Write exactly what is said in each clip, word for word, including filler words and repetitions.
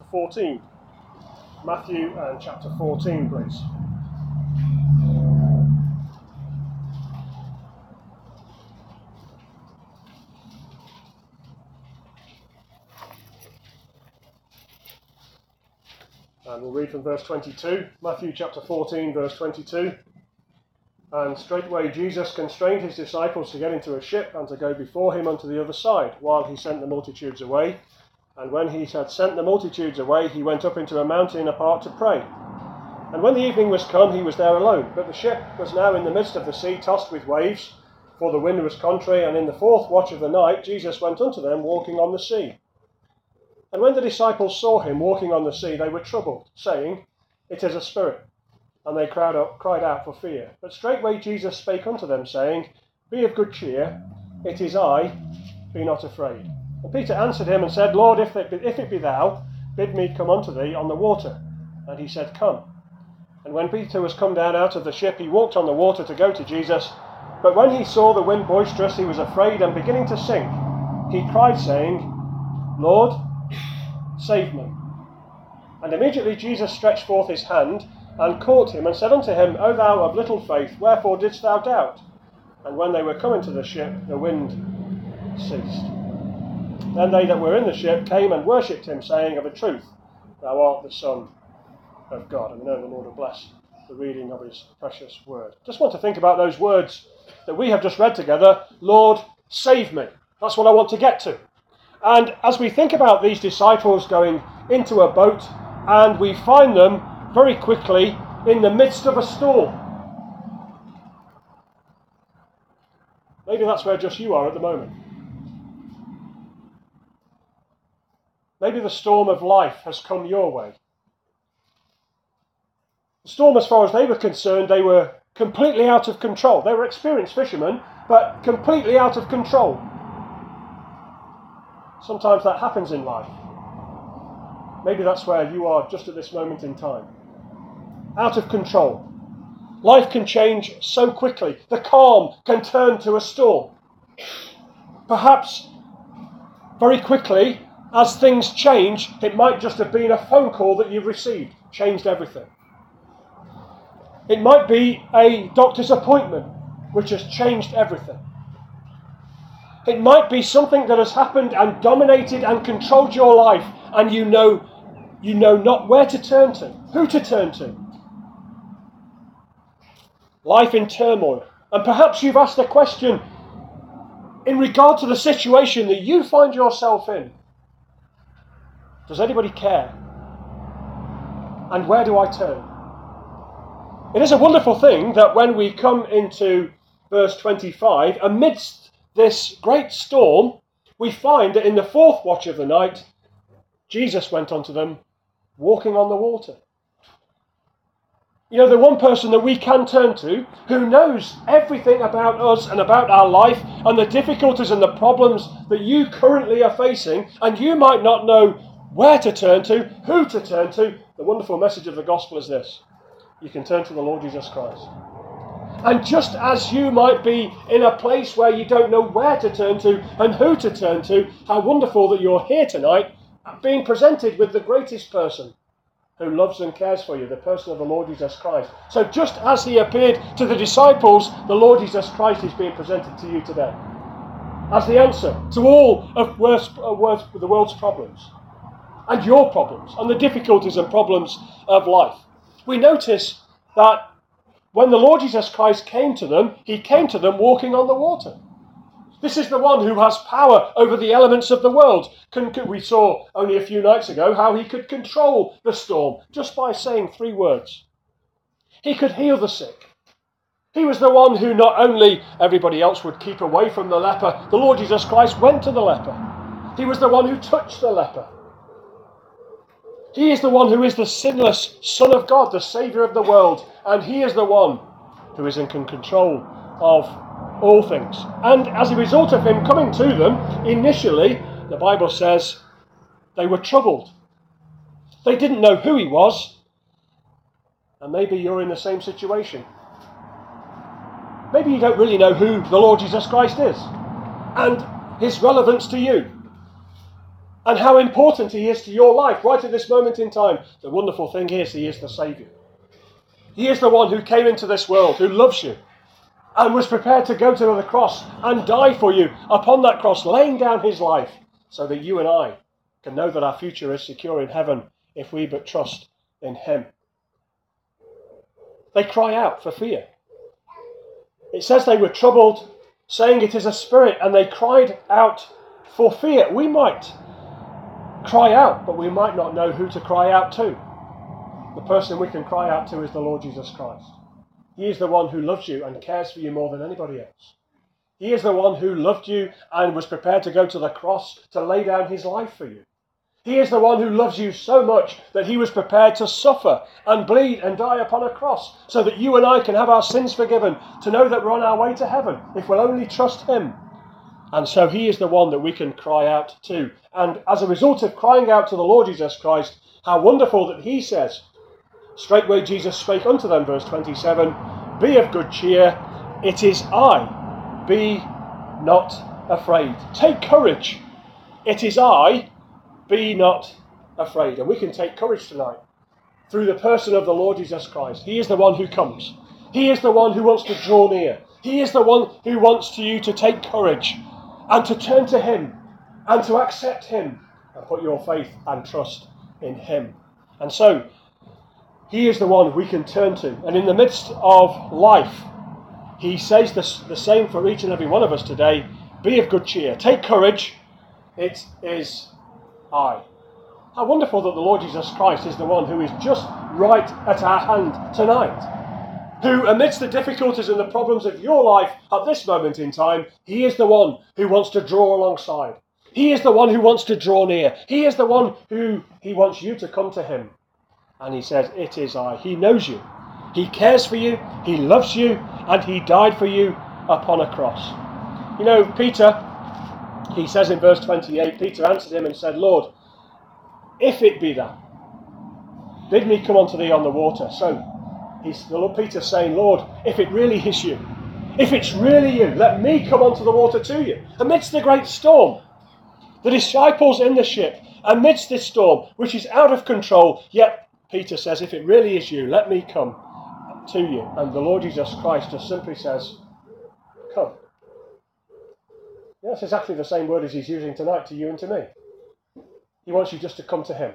fourteen. Matthew and chapter fourteen, please. And we'll read from verse twenty-two. Matthew chapter fourteen, verse twenty-two. And straightway Jesus constrained his disciples to get into a ship and to go before him unto the other side, while he sent the multitudes away. And when he had sent the multitudes away, he went up into a mountain apart to pray. And when the evening was come, he was there alone. But the ship was now in the midst of the sea, tossed with waves, for the wind was contrary. And in the fourth watch of the night, Jesus went unto them, walking on the sea. And when the disciples saw him walking on the sea, they were troubled, saying, It is a spirit. And they cried out, cried out for fear. But straightway Jesus spake unto them, saying, Be of good cheer, it is I, be not afraid. And Peter answered him and said, Lord, if it be, if it be thou, bid me come unto thee on the water. And he said, Come. And when Peter was come down out of the ship, he walked on the water to go to Jesus. But when he saw the wind boisterous, he was afraid, and beginning to sink, he cried, saying, Lord, save me. And immediately Jesus stretched forth his hand, and caught him, and said unto him, O thou of little faith, wherefore didst thou doubt? And when they were come into the ship, the wind ceased. Then they that were in the ship came and worshipped him, saying, Of a truth, thou art the Son of God. And we know the Lord will bless the reading of his precious word. Just want to think about those words that we have just read together. Lord, save me. That's what I want to get to. And as we think about these disciples going into a boat, and we find them very quickly in the midst of a storm. Maybe that's where just you are at the moment. Maybe the storm of life has come your way. The storm, as far as they were concerned, they were completely out of control. They were experienced fishermen, but completely out of control. Sometimes that happens in life. Maybe that's where you are just at this moment in time. Out of control. Life can change so quickly. The calm can turn to a storm. Perhaps very quickly, as things change, it might just have been a phone call that you've received. Changed everything. It might be a doctor's appointment, which has changed everything. It might be something that has happened and dominated and controlled your life, and you know, you know not where to turn to, who to turn to. Life in turmoil. And perhaps you've asked a question in regard to the situation that you find yourself in. Does anybody care? And where do I turn? It is a wonderful thing that when we come into verse twenty-five, amidst this great storm, we find that in the fourth watch of the night, Jesus went unto them, walking on the water. You know, the one person that we can turn to, who knows everything about us and about our life and the difficulties and the problems that you currently are facing, and you might not know where to turn to, who to turn to, the wonderful message of the gospel is this. You can turn to the Lord Jesus Christ. And just as you might be in a place where you don't know where to turn to and who to turn to, how wonderful that you're here tonight, being presented with the greatest person who loves and cares for you, the person of the Lord Jesus Christ. So just as he appeared to the disciples, the Lord Jesus Christ is being presented to you today as the answer to all of worst, uh, worst, the world's problems and your problems and the difficulties and problems of life. We notice that when the Lord Jesus Christ came to them, he came to them walking on the water. This is the one who has power over the elements of the world. We saw only a few nights ago how he could control the storm just by saying three words. He could heal the sick. He was the one who not only everybody else would keep away from the leper, the Lord Jesus Christ went to the leper. He was the one who touched the leper. He is the one who is the sinless Son of God, the Saviour of the world, and he is the one who is in control of all things. And as a result of him coming to them, initially, the Bible says, they were troubled. They didn't know who he was, and maybe you're in the same situation. Maybe you don't really know who the Lord Jesus Christ is, and his relevance to you. and how important he is to your life right at this moment in time. The wonderful thing is he is the Saviour. He is the one who came into this world, who loves you, and was prepared to go to the cross and die for you upon that cross, laying down his life so that you and I can know that our future is secure in heaven if we but trust in him. They cry out for fear. It says they were troubled, saying it is a spirit, and they cried out for fear. We might cry out, but we might not know who to cry out to. The person we can cry out to is the Lord Jesus Christ. He is the one who loves you and cares for you more than anybody else. He is the one who loved you and was prepared to go to the cross to lay down his life for you. He is the one who loves you so much that he was prepared to suffer and bleed and die upon a cross so that you and I can have our sins forgiven, to know that we're on our way to heaven if we'll only trust him. And so he is the one that we can cry out to. And as a result of crying out to the Lord Jesus Christ, how wonderful that he says, straightway Jesus spake unto them, verse twenty-seven, be of good cheer, it is I, be not afraid. Take courage, it is I, be not afraid. And we can take courage tonight through the person of the Lord Jesus Christ. He is the one who comes. He is the one who wants to draw near. He is the one who wants to you to take courage and to turn to him and to accept him and put your faith and trust in him. And so, he is the one we can turn to. And in the midst of life, he says this, the same for each and every one of us today. Be of good cheer. Take courage. It is I. How wonderful that the Lord Jesus Christ is the one who is just right at our hand tonight. Who, amidst the difficulties and the problems of your life at this moment in time, he is the one who wants to draw alongside. He is the one who wants to draw near. He is the one who he wants you to come to him. And he says, it is I. He knows you. He cares for you. He loves you. And he died for you upon a cross. You know, Peter, he says in verse twenty-eight, Peter answered him and said, Lord, if it be that, bid me come unto thee on the water. So he's, the Lord Peter's saying, Lord, if it really is you, if it's really you, let me come onto the water to you. Amidst the great storm, the disciples in the ship, amidst this storm, which is out of control, yet Peter says, if it really is you, let me come to you. And the Lord Jesus Christ just simply says, come. Yeah, that's exactly the same word as he's using tonight to you and to me. He wants you just to come to him.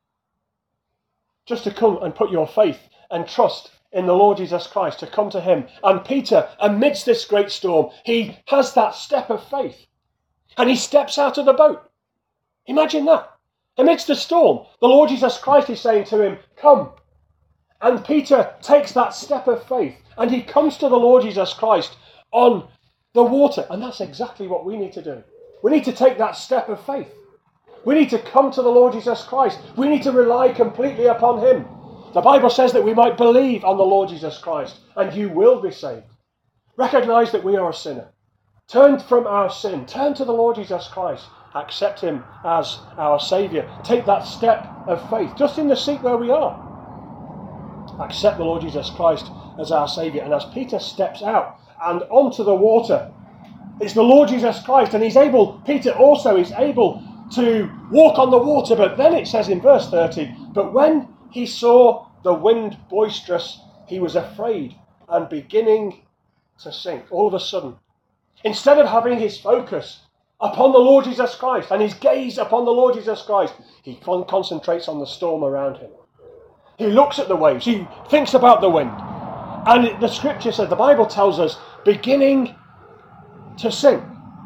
Just to come and put your faith and trust in the Lord Jesus Christ, to come to him. And Peter, amidst this great storm, he has that step of faith. And he steps out of the boat. Imagine that. Amidst the storm, the Lord Jesus Christ is saying to him, come. And Peter takes that step of faith and he comes to the Lord Jesus Christ on the water. And that's exactly what we need to do. We need to take that step of faith. We need to come to the Lord Jesus Christ. We need to rely completely upon him. The Bible says that we might believe on the Lord Jesus Christ and you will be saved. Recognize that we are a sinner. Turn from our sin. Turn to the Lord Jesus Christ. Accept him as our Saviour. Take that step of faith, just in the seat where we are. Accept the Lord Jesus Christ as our Saviour. And as Peter steps out and onto the water, it's the Lord Jesus Christ, and he's able, Peter also is able to walk on the water. But then it says in verse thirty, but when he saw the wind boisterous, he was afraid and beginning to sink. All of a sudden, instead of having his focus upon the Lord Jesus Christ and his gaze upon the Lord Jesus Christ, he con- concentrates on the storm around him. He looks at the waves. He thinks about the wind. And the scripture says, the Bible tells us, beginning to sink.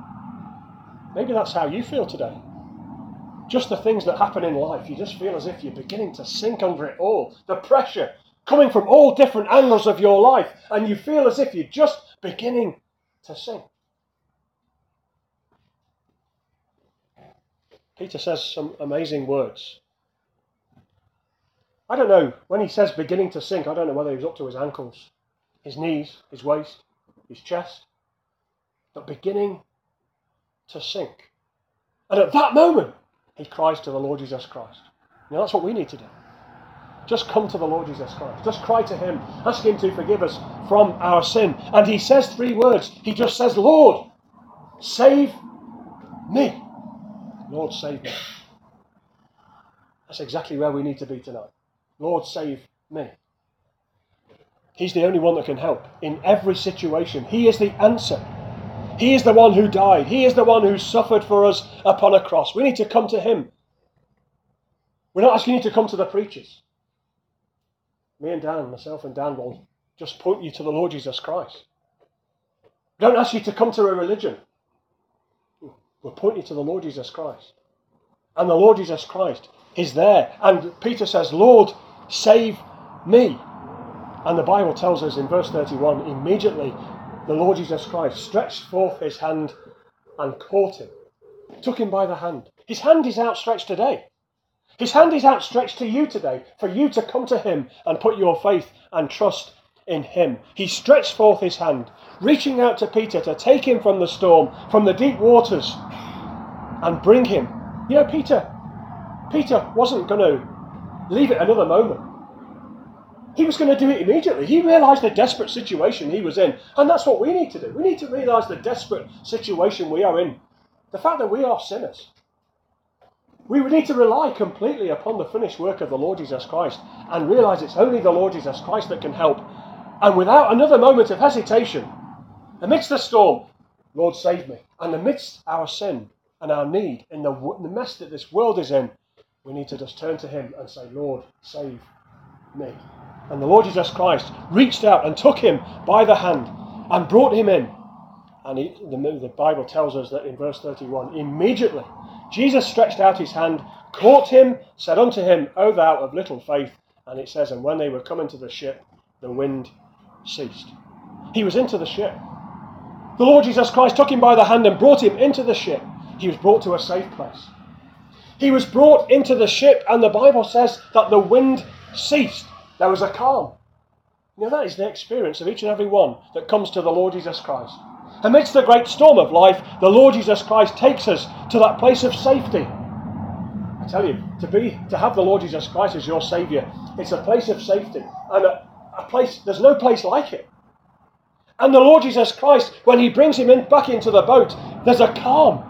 Maybe that's how you feel today. Just the things that happen in life, you just feel as if you're beginning to sink under it all. The pressure coming from all different angles of your life, and you feel as if you're just beginning to sink. Peter says some amazing words. I don't know, when he says beginning to sink, I don't know whether he was up to his ankles, his knees, his waist, his chest, but beginning to sink. And at that moment, he cries to the Lord Jesus Christ. Now that's what we need to do. Just come to the Lord Jesus Christ. Just cry to him. Ask him to forgive us from our sin. And he says three words. He just says, Lord, save me. Lord, save me. That's exactly where we need to be tonight. Lord, save me. He's the only one that can help in every situation. He is the answer. He is the one who died. He is the one who suffered for us upon a cross. We need to come to him. We're not asking you to come to the preachers. Me and Dan, myself and Dan will just point you to the Lord Jesus Christ. We don't ask you to come to a religion. We'll point you to the Lord Jesus Christ. And the Lord Jesus Christ is there. And Peter says, Lord, save me. And the Bible tells us in verse thirty-one, immediately the Lord Jesus Christ stretched forth his hand and caught him. Took him by the hand. His hand is outstretched today. His hand is outstretched to you today for you to come to him and put your faith and trust in him. He stretched forth his hand, reaching out to Peter to take him from the storm, from the deep waters, and bring him. You know, Peter, Peter wasn't going to leave it another moment. He was going to do it immediately. He realised the desperate situation he was in. And that's what we need to do. We need to realise the desperate situation we are in. The fact that we are sinners. We need to rely completely upon the finished work of the Lord Jesus Christ and realise it's only the Lord Jesus Christ that can help. And without another moment of hesitation, amidst the storm, Lord, save me. And amidst our sin and our need, in the, in the mess that this world is in, we need to just turn to him and say, Lord, save me. And the Lord Jesus Christ reached out and took him by the hand and brought him in. And he, the, the Bible tells us that in verse thirty-one, immediately Jesus stretched out his hand, caught him, said unto him, O thou of little faith. And it says, and when they were come into the ship, the wind ceased. He was into the ship. The Lord Jesus Christ took him by the hand and brought him into the ship. He was brought to a safe place. He was brought into the ship, and the Bible says that the wind ceased. There was a calm. You know, that is the experience of each and every one that comes to the Lord Jesus Christ. Amidst the great storm of life, the Lord Jesus Christ takes us to that place of safety. I tell you, to be, to have the Lord Jesus Christ as your Saviour, it's a place of safety. And a, a place, there's no place like it. And the Lord Jesus Christ, when he brings him in, back into the boat, there's a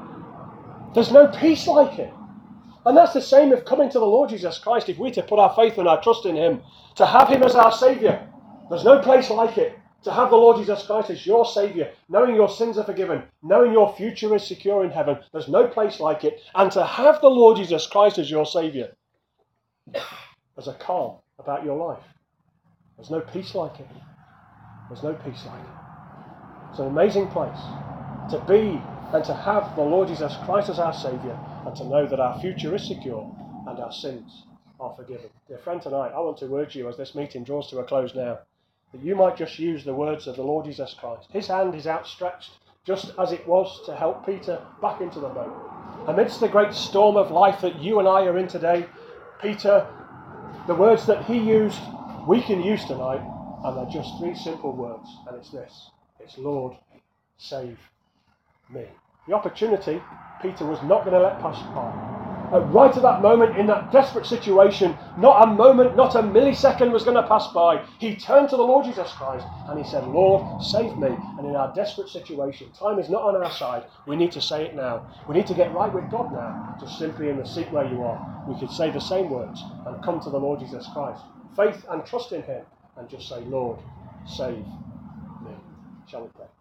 calm. There's no peace like it. And that's the same of coming to the Lord Jesus Christ. If we're to put our faith and our trust in him, to have him as our Saviour, there's no place like it. To have the Lord Jesus Christ as your Saviour, knowing your sins are forgiven, knowing your future is secure in heaven, there's no place like it. And to have the Lord Jesus Christ as your Saviour, there's a calm about your life. There's no peace like it. There's no peace like it. It's an amazing place to be and to have the Lord Jesus Christ as our Saviour, and to know that our future is secure and our sins are forgiven. Dear friend, tonight I want to urge you, as this meeting draws to a close now, that you might just use the words of the Lord Jesus Christ. His hand is outstretched, just as it was to help Peter back into the boat. Amidst the great storm of life that you and I are in today, Peter, the words that he used, we can use tonight, and they're just three simple words, and it's this. It's Lord, save me. The opportunity Peter was not going to let pass by. And right at that moment, in that desperate situation, not a moment, not a millisecond was going to pass by. He turned to the Lord Jesus Christ and he said, Lord, save me. And in our desperate situation, time is not on our side. We need to say it now. We need to get right with God now. Just simply in the seat where you are, we could say the same words and come to the Lord Jesus Christ. Faith and trust in him, and just say, Lord, save me. Shall we pray?